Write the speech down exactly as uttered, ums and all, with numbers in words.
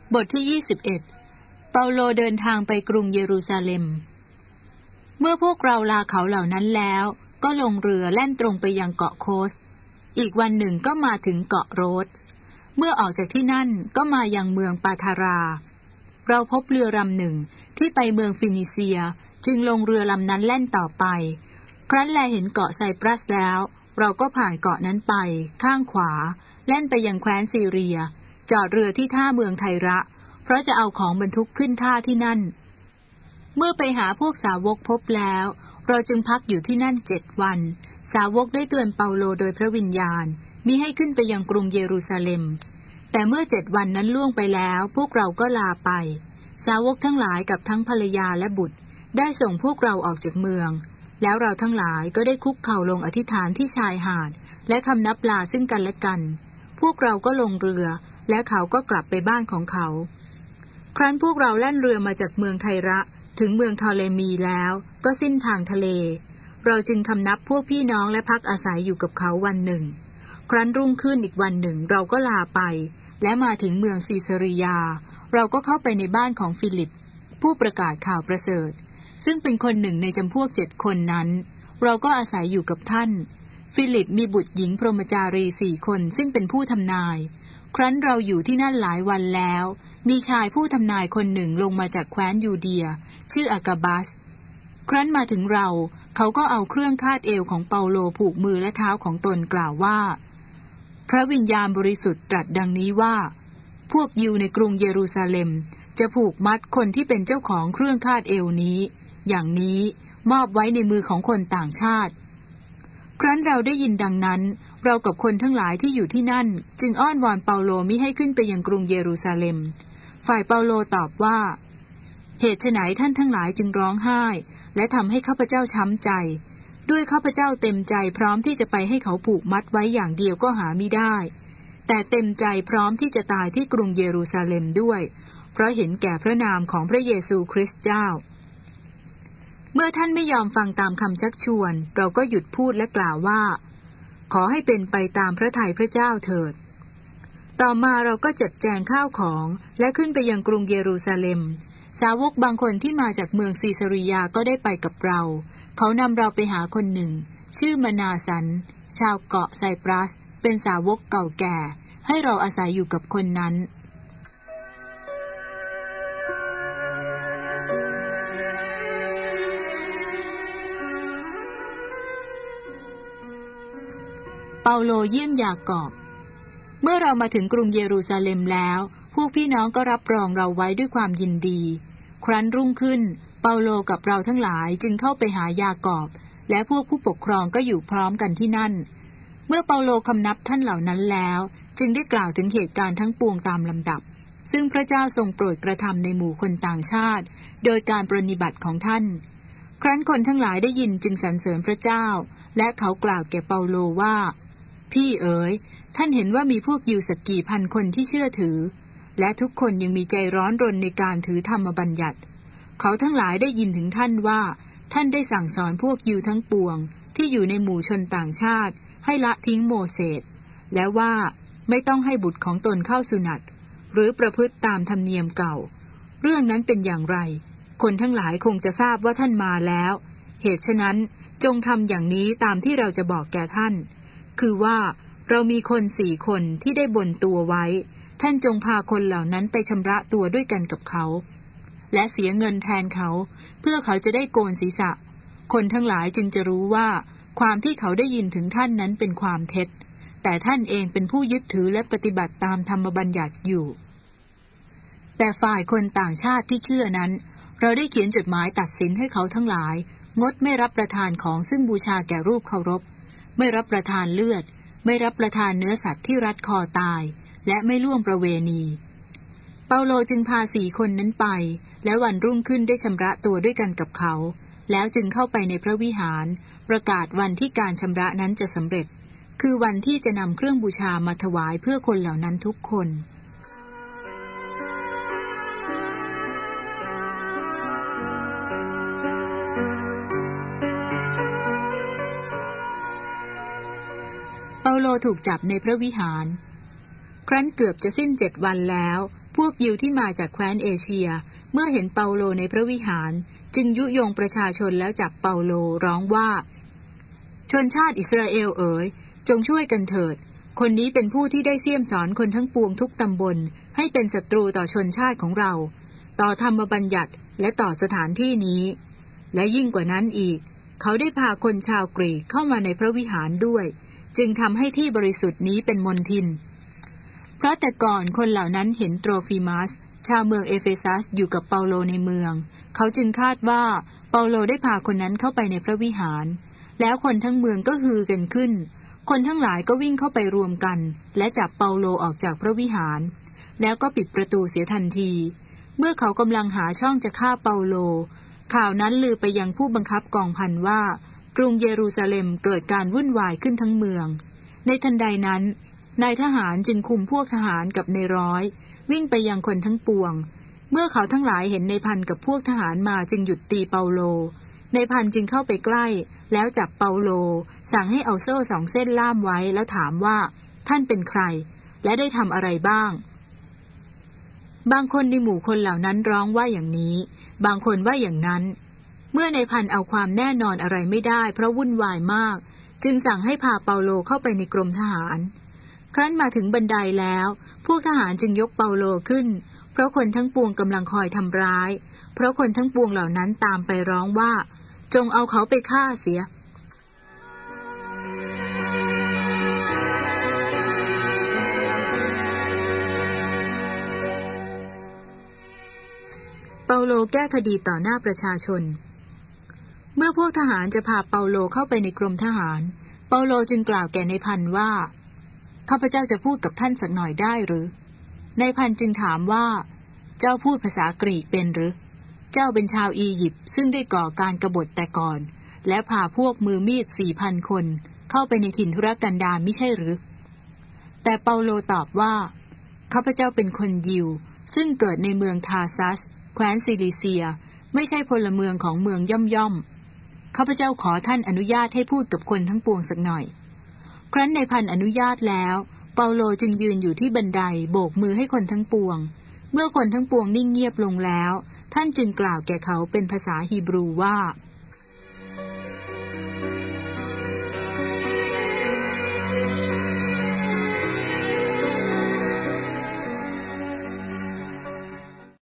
บทที่ยี่สิบเอ็ดเปาโลเดินทางไปกรุงเยรูซาเล็มเมื่อพวกเราลาเขาเหล่านั้นแล้วก็ลงเรือแล่นตรงไปยังเกาะโคสอีกวันหนึ่งก็มาถึงเกาะโรดเมื่อออกจากที่นั่นก็มายังเมืองปาทาราเราพบเรือลำหนึ่งที่ไปเมืองฟินิเซียจึงลงเรือลำนั้นแล่นต่อไปครั้นแลเห็นเกาะไซปรัสแล้วเราก็ผ่านเกาะนั้นไปข้างขวาแล่นไปยังแคว้นซีเรียจอดเรือที่ท่าเมืองไทระเพราะจะเอาของบรรทุกขึ้นท่าที่นั่นเมื่อไปหาพวกสาวกพบแล้วเราจึงพักอยู่ที่นั่นเจ็ดวันสาวกได้เตือนเปาโลโดยพระวิญญาณมิให้ขึ้นไปยังกรุงเยรูซาเล็มแต่เมื่อเจ็ดวันนั้นล่วงไปแล้วพวกเราก็ลาไปสาวกทั้งหลายกับทั้งภรรยาและบุตรได้ส่งพวกเราออกจากเมืองแล้วเราทั้งหลายก็ได้คุกเข่าลงอธิษฐานที่ชายหาดและคำนับลาซึ่งกันและกันพวกเราก็ลงเรือและเขาก็กลับไปบ้านของเขาครั้นพวกเราแล่นเรือมาจากเมืองไทระถึงเมืองทอเลมีแล้วก็สิ้นทางทะเลเราจึงคำนับพวกพี่น้องและพักอาศัยอยู่กับเขาวันหนึ่งครั้นรุ่งขึ้นอีกวันหนึ่งเราก็ลาไปและมาถึงเมืองซีซาริยาเราก็เข้าไปในบ้านของฟิลิปผู้ประกาศข่าวประเสริฐซึ่งเป็นคนหนึ่งในจำพวกเจ็ดคนนั้นเราก็อาศัยอยู่กับท่านฟิลิปมีบุตรหญิงพรหมจารีสี่คนซึ่งเป็นผู้ทำนายครั้นเราอยู่ที่นั่นหลายวันแล้วมีชายผู้ทำนายคนหนึ่งลงมาจากแคว้นยูเดียชื่ออากาบัสครั้นมาถึงเราเขาก็เอาเครื่องคาดเอวของเปาโลผูกมือและเท้าของตนกล่าวว่าพระวิญญาณบริสุทธิ์ตรัสดังนี้ว่าพวกยิวในกรุงเยรูซาเล็มจะผูกมัดคนที่เป็นเจ้าของเครื่องคาดเอวนี้อย่างนี้มอบไว้ในมือของคนต่างชาติครั้นเราได้ยินดังนั้นเรากับคนทั้งหลายที่อยู่ที่นั่นจึงอ้อนวอนเปาโลมิให้ขึ้นไปยังกรุงเยรูซาเล็มฝ่ายเปาโลตอบว่าเหตุไฉนท่านทั้งหลายจึงร้องไห้และทำให้ข้าพเจ้าช้ำใจด้วยข้าพเจ้าเต็มใจพร้อมที่จะไปให้เขาผูกมัดไว้อย่างเดียวก็หามิได้แต่เต็มใจพร้อมที่จะตายที่กรุงเยรูซาเล็มด้วยเพราะเห็นแก่พระนามของพระเยซูคริสต์เจ้าเมื่อท่านไม่ยอมฟังตามคำชักชวนเราก็หยุดพูดและกล่าวว่าขอให้เป็นไปตามพระทัยพระเจ้าเถิดต่อมาเราก็จัดแจงข้าวของและขึ้นไปยังกรุงเยรูซาเล็มสาวกบางคนที่มาจากเมืองซีซาริยาก็ได้ไปกับเราเขานำเราไปหาคนหนึ่งชื่อมนาสันชาวเกาะไซปรัสเป็นสาวกเก่าแก่ให้เราอาศัยอยู่กับคนนั้นเปาโลเยี่ยมยากอบเมื่อเรามาถึงกรุงเยรูซาเล็มแล้วพวกพี่น้องก็รับรองเราไว้ด้วยความยินดีครั้นรุ่งขึ้นเปาโลกับเราทั้งหลายจึงเข้าไปหายากอบและพวกผู้ปกครองก็อยู่พร้อมกันที่นั่นเมื่อเปาโลคำนับท่านเหล่านั้นแล้วจึงได้กล่าวถึงเหตุการณ์ทั้งปวงตามลำดับซึ่งพระเจ้าทรงโปรดกระทำในหมู่คนต่างชาติโดยการปรนนิบัติของท่านครั้นคนทั้งหลายได้ยินจึงสรรเสริญพระเจ้าและเขากล่าวแก่เปาโลว่าพี่เอ๋ยท่านเห็นว่ามีพวกยิวสักกี่พันคนที่เชื่อถือและทุกคนยังมีใจร้อนรนในการถือธรรมบัญญัติเขาทั้งหลายได้ยินถึงท่านว่าท่านได้สั่งสอนพวกยิวทั้งปวงที่อยู่ในหมู่ชนต่างชาติให้ละทิ้งโมเสสและว่าไม่ต้องให้บุตรของตนเข้าสุนัตหรือประพฤติตามธรรมเนียมเก่าเรื่องนั้นเป็นอย่างไรคนทั้งหลายคงจะทราบว่าท่านมาแล้วเหตุฉะนั้นจงทำอย่างนี้ตามที่เราจะบอกแก่ท่านคือว่าเรามีคนสี่คนที่ได้บนตัวไว้ท่านจงพาคนเหล่านั้นไปชำระตัวด้วยกันกับเขาและเสียเงินแทนเขาเพื่อเขาจะได้โกนศีรษะคนทั้งหลายจึงจะรู้ว่าความที่เขาได้ยินถึงท่านนั้นเป็นความเท็จแต่ท่านเองเป็นผู้ยึดถือและปฏิบัติตามธรรมบัญญัติอยู่แต่ฝ่ายคนต่างชาติที่เชื่อนั้นเราได้เขียนจดหมายตัดสินให้เขาทั้งหลายงดไม่รับประทานของซึ่งบูชาแก่รูปเคารพไม่รับประทานเลือดไม่รับประทานเนื้อสัตว์ที่รัดคอตายและไม่ล่วงประเวณีเปาโลจึงพาสี่คนนั้นไปและวันรุ่งขึ้นได้ชำระตัวด้วยกันกับเขาแล้วจึงเข้าไปในพระวิหารประกาศวันที่การชำระนั้นจะสำเร็จคือวันที่จะนำเครื่องบูชามาถวายเพื่อคนเหล่านั้นทุกคน เปาโลถูกจับในพระวิหารครั้นเกือบจะสิ้นเจ็ดวันแล้วพวกยิวที่มาจากแคว้นเอเชียเมื่อเห็นเปาโลในพระวิหารจึงยุยงประชาชนแล้วจับเปาโลร้องว่าชนชาติอิสราเอลเอ๋ยจงช่วยกันเถิดคนนี้เป็นผู้ที่ได้เสี้ยมสอนคนทั้งปวงทุกตำบลให้เป็นศัตรูต่อชนชาติของเราต่อธรรมบัญญัติและต่อสถานที่นี้และยิ่งกว่านั้นอีกเขาได้พาคนชาวกรีกเข้ามาในพระวิหารด้วยจึงทำให้ที่บริสุทธิ์นี้เป็นมลทินเพราะแต่ก่อนคนเหล่านั้นเห็นโตรฟิมัสชาวเมืองเอเฟซัสอยู่กับเปาโลในเมืองเขาจึงคาดว่าเปาโลได้พาคนนั้นเข้าไปในพระวิหารแล้วคนทั้งเมืองก็ฮือกันขึ้นคนทั้งหลายก็วิ่งเข้าไปรวมกันและจับเปาโลออกจากพระวิหารแล้วก็ปิดประตูเสียทันทีเมื่อเขากำลังหาช่องจะฆ่าเปาโลข่าวนั้นลือไปยังผู้บังคับกองพันว่ากรุงเยรูซาเล็มเกิดการวุ่นวายขึ้นทั้งเมืองในทันใดนั้นนายทหารจึงคุมพวกทหารกับนายร้อยวิ่งไปยังคนทั้งปวงเมื่อเขาทั้งหลายเห็นนายพันกับพวกทหารมาจึงหยุดตีเปาโลนายพันจึงเข้าไปใกล้แล้วจับเปาโลสั่งให้เอาโซ่สองเส้นล่ามไว้แล้วถามว่าท่านเป็นใครและได้ทำอะไรบ้างบางคนในหมู่คนเหล่านั้นร้องว่าอย่างนี้บางคนว่าอย่างนั้นเมื่อนายพันเอาความแน่นอนอะไรไม่ได้เพราะวุ่นวายมากจึงสั่งให้พาเปาโลเข้าไปในกรมทหารครั้นมาถึงบันไดแล้วพวกทหารจึงยกเปาโลขึ้นเพราะคนทั้งปวงกำลังคอยทำร้ายเพราะคนทั้งปวงเหล่านั้นตามไปร้องว่าจงเอาเขาไปฆ่าเสียเปาโลแก้คดีต่อหน้าประชาชนเมื่อพวกทหารจะพาเปาโลเข้าไปในกรมทหารเปาโลจึงกล่าวแก่นายพันว่าข้าพเจ้าจะพูดกับท่านสักหน่อยได้หรือนายพันจึงถามว่าเจ้าพูดภาษากรีกเป็นหรือเจ้าเป็นชาวอียิปต์ซึ่งได้ก่อการกบฏแต่ก่อนและพาพวกมือมีดสี่พันคนเข้าไปในถิ่นทุรกันดารมิใช่หรือแต่เปาโลตอบว่าข้าพเจ้าเป็นคนยิวซึ่งเกิดในเมืองทาซัสแคว้นซิลิเซียไม่ใช่พลเมืองของเมืองย่อมย่อมข้าพเจ้าขอท่านอนุญาตให้พูดกับคนทั้งปวงสักหน่อยครั้นนายพันอนุญาตแล้วเปาโลจึงยืนอยู่ที่บันไดโบกมือให้คนทั้งปวงเมื่อคนทั้งปวงนิ่งเงียบลงแล้วท่านจึงกล่าวแก่เขาเป็นภาษาฮีบรูว่า